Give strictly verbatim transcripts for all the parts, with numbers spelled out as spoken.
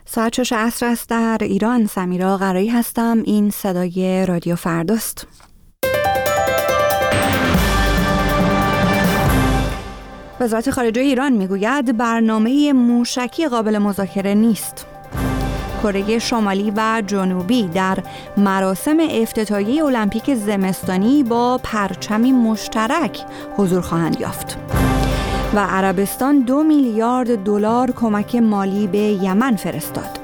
ساعت شش عصر است در ایران. سمیرا قرایی هستم. این صدای رادیو فرداست. وزارت خارجه ایران میگوید برنامه موشکی قابل مذاکره نیست. کره شمالی و جنوبی در مراسم افتتاحیه المپیک زمستانی با پرچمی مشترک حضور خواهند یافت. و عربستان دو میلیارد دلار کمک مالی به یمن فرستاد.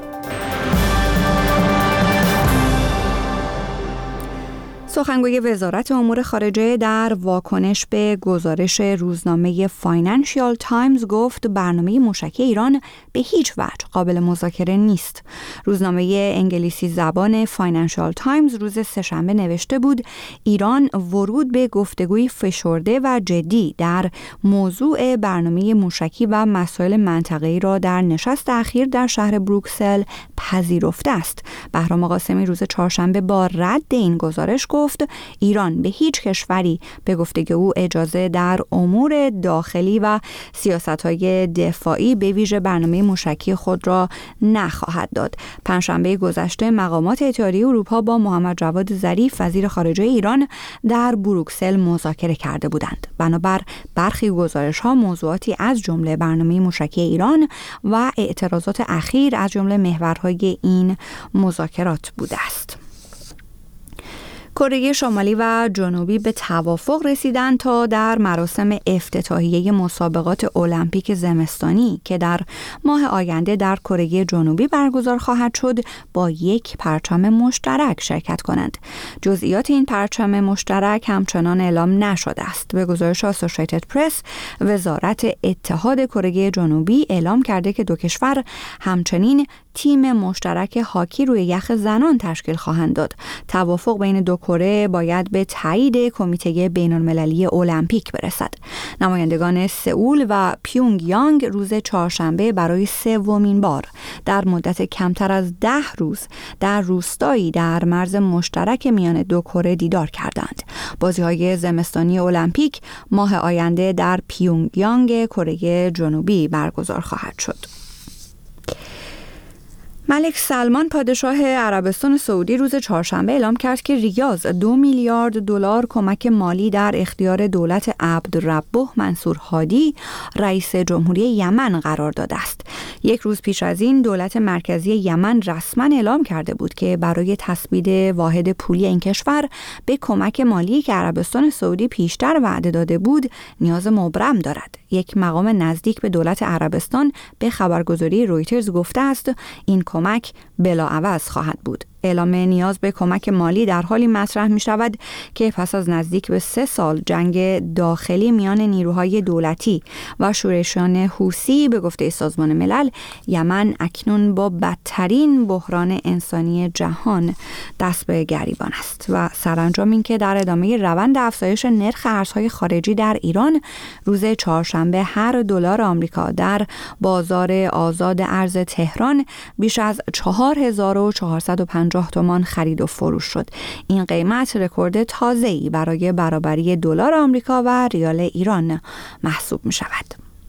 سخنگوی وزارت امور خارجه در واکنش به گزارش روزنامه فاینانشیال تایمز گفت برنامه موشکی ایران به هیچ وجه قابل مذاکره نیست. روزنامه انگلیسی زبان فاینانشیال تایمز روز سه‌شنبه نوشته بود ایران ورود به گفتگوی فشرده و جدی در موضوع برنامه موشکی و مسائل منطقه‌ای را در نشست اخیر در شهر بروکسل پذیرفته است. بهرام قاسمی روز چهارشنبه با رد این گزارش گفت ایران به هیچ کشوری به گفتگو اجازه در امور داخلی و سیاست‌های دفاعی به ویژه برنامه موشکی خود را نخواهد داد. پنجشنبه گذشته مقامات اتحادیه اروپا با محمد جواد ظریف وزیر خارجه ایران در بروکسل مذاکره کرده بودند. بنابر برخی گزارش‌ها موضوعاتی از جمله برنامه موشکی ایران و اعتراضات اخیر از جمله محورهای این مذاکرات بوده است. کره شمالی و جنوبی به توافق رسیدند تا در مراسم افتتاحیه مسابقات المپیک زمستانی که در ماه آینده در کره جنوبی برگزار خواهد شد با یک پرچم مشترک شرکت کنند. جزئیات این پرچم مشترک همچنان اعلام نشده است. به گزارش آسوشیتد پرس، وزارت اتحاد کره جنوبی اعلام کرده که دو کشور همچنین تیم مشترک هاکی روی یخ زنان تشکیل خواهند داد. توافق بین دو کره باید به تایید کمیته بین‌المللی المپیک برسد. نمایندگان سئول و پیونگ یانگ روز چهارشنبه برای سومین بار در مدت کمتر از ده روز در روستایی در مرز مشترک میان دو کره دیدار کردند. بازی‌های زمستانی المپیک ماه آینده در پیونگ یانگ کره جنوبی برگزار خواهد شد. ملک سلمان پادشاه عربستان سعودی روز چهارشنبه اعلام کرد که ریاض دو میلیارد دلار کمک مالی در اختیار دولت عبدالربه منصور هادی رئیس جمهوری یمن قرار داده است. یک روز پیش از این دولت مرکزی یمن رسما اعلام کرده بود که برای تثبیت واحد پولی این کشور به کمک مالی که عربستان سعودی پیشتر وعده داده بود نیاز مبرم دارد. یک مقام نزدیک به دولت عربستان به خبرگزاری رویترز گفته است این کمک بلاعوض خواهد بود. اعلام نیاز به کمک مالی در حالی مطرح می شود که پس از نزدیک به سه سال جنگ داخلی میان نیروهای دولتی و شورشیان حوثی به گفته سازمان ملل، یمن اکنون با بدترین بحران انسانی جهان دست به گریبان است و سرانجام این که در ادامه روند افزایش نرخ ارزهای خارجی در ایران روز چهارشنبه هر دلار آمریکا در بازار آزاد ارز تهران بیش از چهار هزار و چهارصد و پنجاه تومان خرید و فروش شد. این قیمت رکورد تازه‌ای برای برابری دلار آمریکا و ریال ایران محسوب می شود.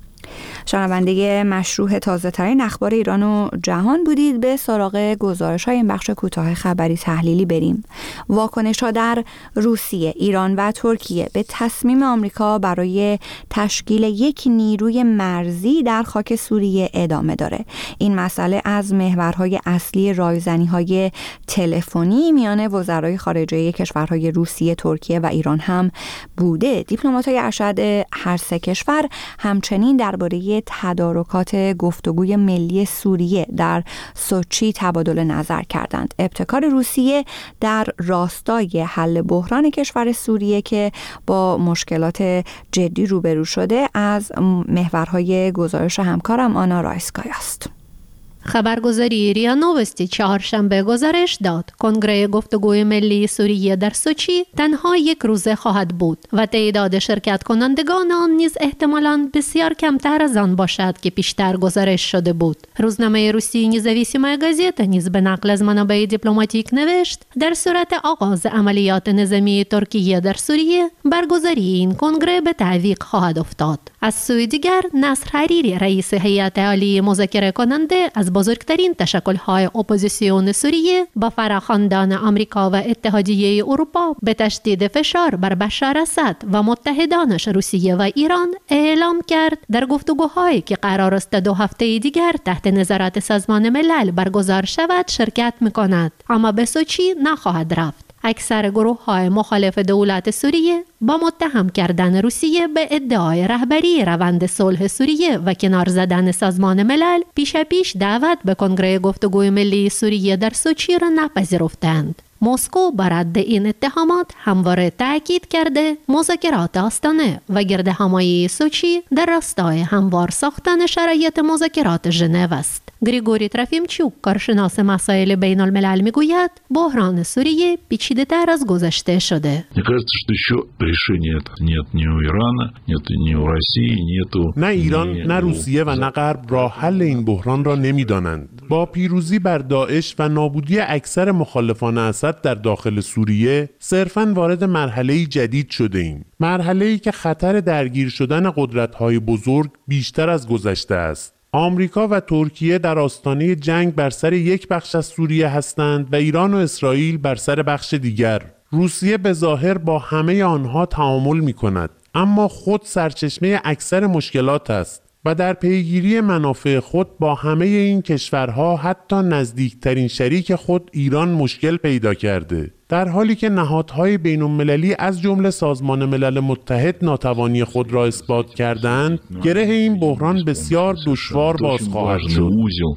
شنونده مشروع تازه ترین اخبار ایران و جهان بودید. به سراغ گزارش های این بخش کوتاه خبری تحلیلی بریم. واکنش ها در روسیه، ایران و ترکیه به تصمیم آمریکا برای تشکیل یک نیروی مرزی در خاک سوریه ادامه داره. این مسئله از محورهای اصلی رایزنی های تلفنی میان وزرای خارجه کشورهای روسیه، ترکیه و ایران هم بوده. دیپلمات‌های ارشد هر سه کشور همچنین درباره تدارکات گفتگوی ملی سوریه در سوچی تبادل نظر کردند. ابتکار روسیه در راستای حل بحران کشور سوریه که با مشکلات جدی روبرو شده از محورهای گزارش همکارم آنا رایسکای است. خبرگزاری ریا نوستی چهارشنبه گزارش داد کنگره گفتگوی ملی سوریه در سوچی تنها یک روزه خواهد بود و تعداد شرکت کنندگان آن نیز احتمالاً بسیار کمتر از آن باشد که پیشتر گزارش شده بود. روزنامه روسی نزاویسیمای گازета نیز به نقل از منابع دیپلماتیک نوشت در صورت آغاز عملیات نظامی ترکیه در سوریه برگزاری این کنگره به تعویق خواهد افتاد. از سوی دیگر نصر حریری رئیس هیئت عالی مذاکره کننده از بزرگترین تشکل‌های اپوزیسیون سوریه با فراخواندن آمریکا و اتحادیه اروپا به تشدید فشار بر بشار اسد و متحدانش روسیه و ایران اعلام کرد در گفتگوهایی که قرار است دو هفته دیگر تحت نظارت سازمان ملل برگزار شود شرکت می‌کند، اما به سوچی نخواهد رفت. اکثر گروه‌های مخالف دولت سوریه با متهم کردن روسیه به ادعای رهبری روند صلح سوریه و کنار زدن سازمان ملل پیش پیش دعوت به کنگره گفتگوی ملی سوریه در سوچی را نپذیرفتند. مسکو بر رد این اتهامات همواره تأکید کرده مذاکرات آستانه و گردهمایی سوچی در راستای هموار ساختن شرایط مذاکرات ژنو است. گریگوری ترافیمچوک، کارشناس مسائل بین الملل، میگوید بحران سوریه پیچیده‌تر از گذشته شده. نه ایران، نه روسیه و نه غرب راه حل این بحران را نمی‌دانند. با پیروزی بر داعش و نابودی اکثر مخالفان اسد در داخل سوریه صرفاً وارد مرحله‌ای جدید شده ایم. مرحله‌ای که خطر درگیر شدن قدرت‌های بزرگ بیشتر از گذشته است. آمریکا و ترکیه در آستانه جنگ بر سر یک بخش از سوریه هستند و ایران و اسرائیل بر سر بخش دیگر. روسیه به ظاهر با همه آنها تعامل می‌کند، اما خود سرچشمه اکثر مشکلات است و در پیگیری منافع خود با همه این کشورها حتی نزدیکترین شریک خود ایران مشکل پیدا کرده، در حالی که نهادهای بین‌المللی از جمله سازمان ملل متحد ناتوانی خود را اثبات کردند. گره این بحران بسیار دشوار باز خواهد شد.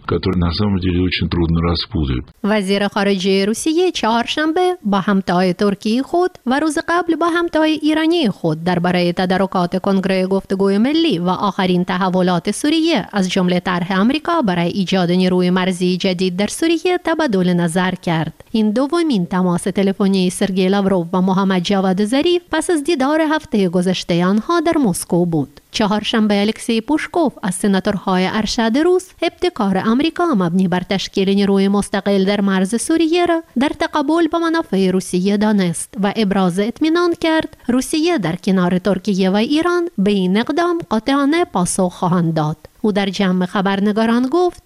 وزیر خارجه روسیه چهارشنبه با همتای ترکیه خود و روز قبل با همتای ایرانی خود درباره تدارکات کنگره گفتگوی ملی و آخرین تحولات سوریه از جمله طرح آمریکا برای ایجاد نیروی مرزی جدید در سوریه تبادل نظر کرد. این دومین تماس تلفنی سرگئی لاوروف و محمد جواد ظریف پس از دیدار هفته گذشته آنها در مسکو بود. چهارشنبه الکسی پوشکوف از سناتورهای ارشد روس ابتکار آمریکا مبنی بر تشکیل نیروی مستقل در مرز سوریه را در تقابل با منافع روسیه دانست و ابراز اطمینان کرد روسیه در کنار ترکیه و ایران به این اقدام قاطعانه پاسخ خواهند داد. او در جمع خبرنگاران گفت: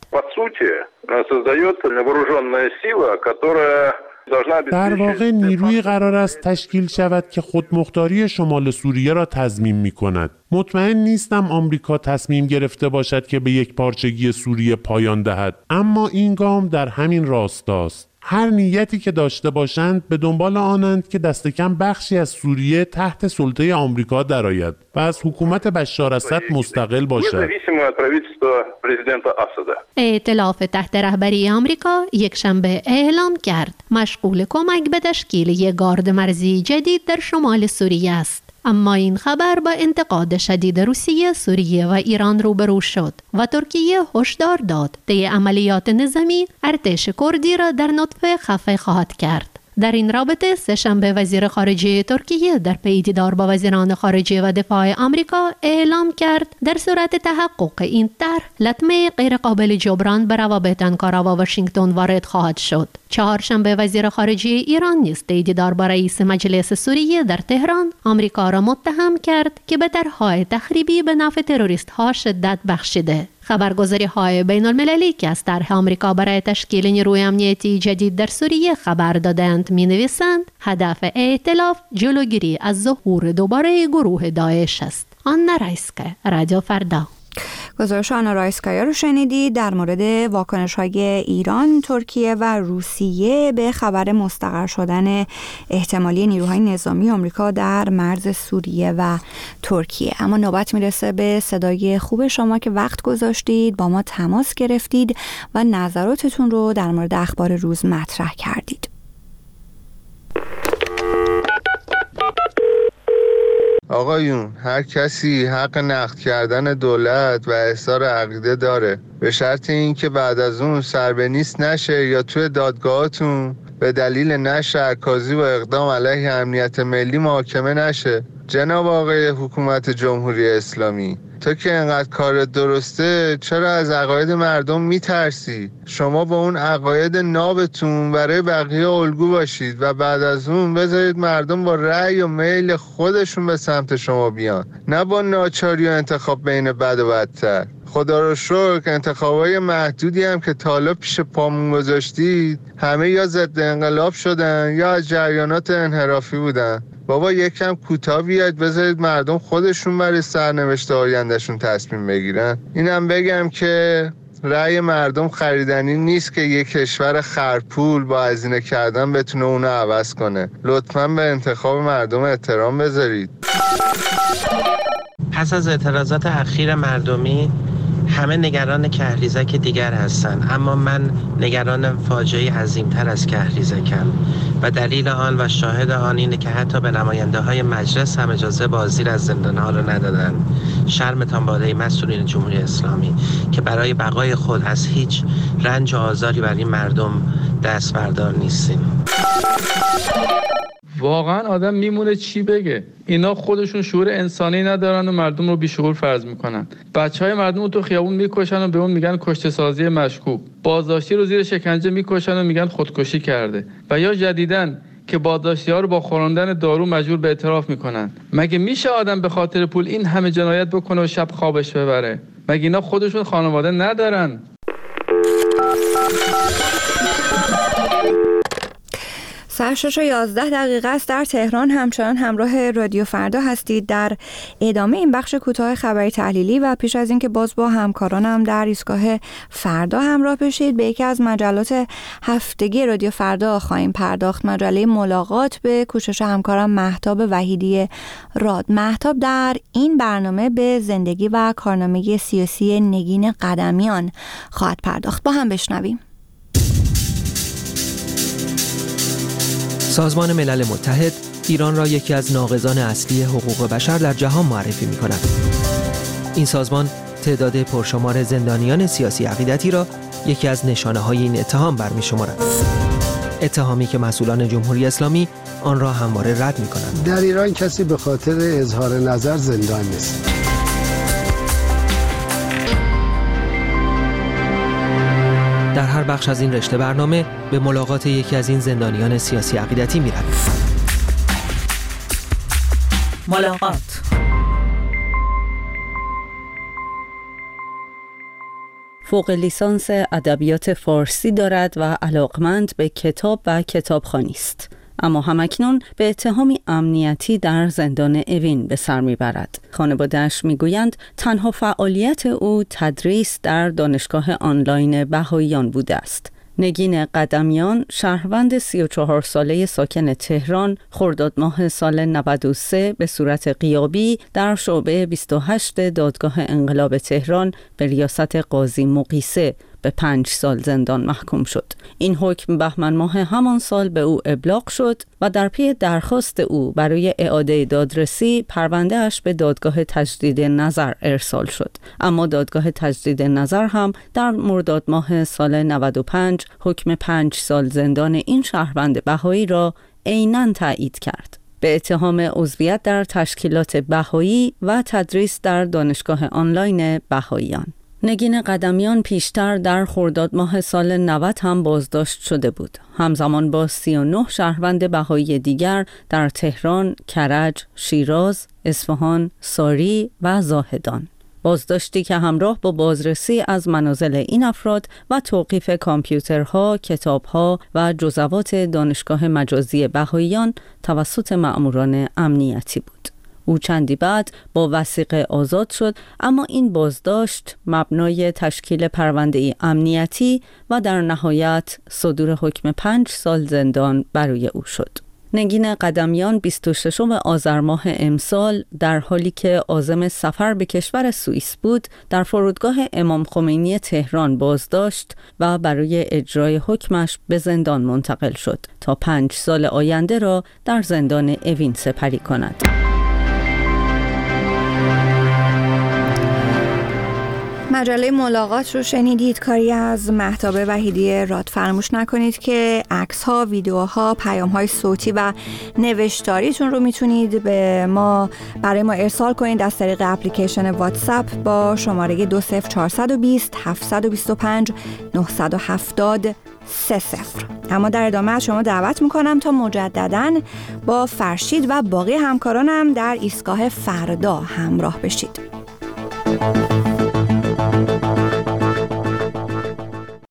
در واقع نیروی قرار است تشکیل شود که خودمختاری شمال سوریه را تضمین می کند. مطمئن نیستم آمریکا تصمیم گرفته باشد که به یک پارچگی سوریه پایان دهد، اما این گام در همین راستاست. هر نیتی که داشته باشند به دنبال آنند که دست کم بخشی از سوریه تحت سلطه آمریکا درآید و از حکومت بشار اسد مستقل باشد. ائتلاف تحت رهبری آمریکا یک شنبه اعلام کرد مشغول کمک به تشکیل یک گارد مرزی جدید در شمال سوریه است. اما این خبر با انتقاد شدید روسیه، سوریه و ایران روبرو شد و ترکیه هشدار داد طی عملیات نظامی ارتش کردی را در نطفه خفه خواهد کرد. در این رابطه سه‌شنبه وزیر خارجه ترکیه در پی دیدار با وزیران خارجه و دفاع آمریکا اعلام کرد در صورت تحقق این طرح لطمه غیرقابل جبران به روابط آنکارا و واشنگتن وارد خواهد شد. چهارشنبه وزیر خارجه ایران نیز طی دیدار با رئیس مجلس سوریه در تهران آمریکا را متهم کرد که به طرح‌های تخریبی به نفع تروریست‌ها شدت بخشیده. خبرگزاری‌های بین‌المللی که از طرح آمریکا برای تشکیل نیروی امنیتی جدید در سوریه خبر دادند می‌نویسند هدف ائتلاف جلوگیری از ظهور دوباره گروه داعش است. آنا رایسکا، رادیو فردا. گزارش آنا رایسکایا رو شنیدید در مورد واکنش‌های ایران، ترکیه و روسیه به خبر مستقر شدن احتمالی نیروهای نظامی آمریکا در مرز سوریه و ترکیه. اما نوبت میرسه به صدای خوب شما که وقت گذاشتید، با ما تماس گرفتید و نظراتتون رو در مورد اخبار روز مطرح کردید. آقایون، هر کسی حق نقد کردن دولت و اظهار عقیده داره، به شرط اینکه بعد از اون سر به نیست نشه یا توی دادگاهاتون به دلیل نشر عکاسی و اقدام علیه امنیت ملی محاکمه نشه. جناب آقای حکومت جمهوری اسلامی، تو که انقدر کار درسته، چرا از عقاید مردم میترسی؟ شما با اون عقاید نابتون برای بقیه الگو باشید و بعد از اون بذارید مردم با رأی و میل خودشون به سمت شما بیان، نه با ناچاری و انتخاب بین بد و بدتر. خدا رو شکر انتخابای محدودی هم که تا حالا پیش پامون گذاشتید همه یا ضد انقلاب شدن یا از جریانات انحرافی بودن. بابا یکم کوتاه بیاید، بذارید مردم خودشون برای سرنوشت آیندهشون تصمیم بگیرن. اینم بگم که رأی مردم خریدنی نیست که یک کشور خرپول با هزینه کردن بتونه اونو عوض کنه. لطفاً به انتخاب مردم احترام بذارید. پس از اعتراضات اخیر مردمی همه نگران کهریزک دیگر هستند، اما من نگران فاجعه عظیمتر از کهریزکم و دلیل آن و شاهد آن اینه که حتی به نماینده های مجلس هم اجازه بازدید از زندانها رو ندادن. شرمتان بالای مسئولین جمهوری اسلامی که برای بقای خود از هیچ رنج و آزاری برای مردم دست بردار نیستین. واقعا آدم میمونه چی بگه. اینا خودشون شعور انسانی ندارن و مردم رو بیشعور فرض میکنن. بچهای مردم رو تو خیابون میکشن و به اون میگن کشته سازی مشکوک. بازداشتی رو زیر شکنجه میکشن و میگن خودکشی کرده. و یا جدیدن که بازداشتی‌ها رو با خوراندن دارو مجبور به اعتراف میکنن. مگه میشه آدم به خاطر پول این همه جنایت بکنه و شب خوابش ببره؟ مگه اینا خودشون خانواده ندارن؟ ساعت شش و یازده دقیقه است در تهران. همچنان همراه رادیو فردا هستید. در ادامه این بخش کوتاه خبری تحلیلی و پیش از اینکه باز با همکارانم در ایستگاه فردا همراه بشید به یکی از مجلات هفتگی رادیو فردا خواهیم پرداخت. مجله ملاقات به کوشش همکارم مهتاب وحیدی راد. مهتاب در این برنامه به زندگی و کارنامه سیاسی نگین قدمیان خواهد پرداخت. با هم بشنویم. سازمان ملل متحد ایران را یکی از ناقضان اصلی حقوق بشر در جهان معرفی می کند. این سازمان تعداد پرشمار زندانیان سیاسی عقیدتی را یکی از نشانه‌های این اتهام برمی شمارد. اتهامی که مسئولان جمهوری اسلامی آن را همواره رد می کنند. در ایران کسی به خاطر اظهار نظر زندان نیست. در هر بخش از این رشته برنامه به ملاقات یکی از این زندانیان سیاسی عقیدتی می رویم. ملاقات. فوق لیسانس ادبیات فارسی دارد و علاقمند به کتاب و کتابخوانی است. اما همکنون به اتهامی امنیتی در زندان اوین به سر میبرد. خانواده‌اش میگویند تنها فعالیت او تدریس در دانشگاه آنلاین بهائیان بوده است. نگین قدمیان، شهروند سی و چهار ساله ساکن تهران، خرداد ماه سال نود و سه به صورت غیابی در شعبه بیست و هشت دادگاه انقلاب تهران به ریاست قاضی مقیسه به پنج سال زندان محکوم شد. این حکم بهمن ماه همان سال به او ابلاغ شد و در پی درخواست او برای اعاده دادرسی پرونده‌اش به دادگاه تجدید نظر ارسال شد. اما دادگاه تجدید نظر هم در مرداد ماه سال نود و پنج حکم پنج سال زندان این شهروند بهایی را عیناً تایید کرد. به اتهام عضویت در تشکیلات بهایی و تدریس در دانشگاه آنلاین بهائیان. نگین قدمیان پیشتر در خرداد ماه سال نود هم بازداشت شده بود. همزمان با سی و نه شهروند بهایی دیگر در تهران، کرج، شیراز، اصفهان، ساری و زاهدان. بازداشتی که همراه با بازرسی از منازل این افراد و توقیف کامپیوترها، کتابها و جزوات دانشگاه مجازی بهائیان توسط مأموران امنیتی بود. او چندی بعد با وثیقه آزاد شد، اما این بازداشت مبنای تشکیل پرونده امنیتی و در نهایت صدور حکم پنج سال زندان برای او شد. نگین قدمیان بیست و ششم آذر ماه امسال در حالی که عازم سفر به کشور سوئیس بود در فرودگاه امام خمینی تهران بازداشت و برای اجرای حکمش به زندان منتقل شد تا پنج سال آینده را در زندان اوین سپری کند. مجله ملاقات رو شنیدید، کاری از مهتاب وحیدی راد. فراموش نکنید که عکس‌ها، ویدیوها، پیام‌های صوتی و نوشتاریتون رو میتونید به ما برای ما ارسال کنید از طریق اپلیکیشن واتساپ با شماره دو صفر چهار دو صفر هفت دو پنج نه هفت صفر سه صفر. اما در ادامه از شما دعوت میکنم تا مجدداً با فرشید و باقی همکارانم در ایستگاه فردا همراه بشید.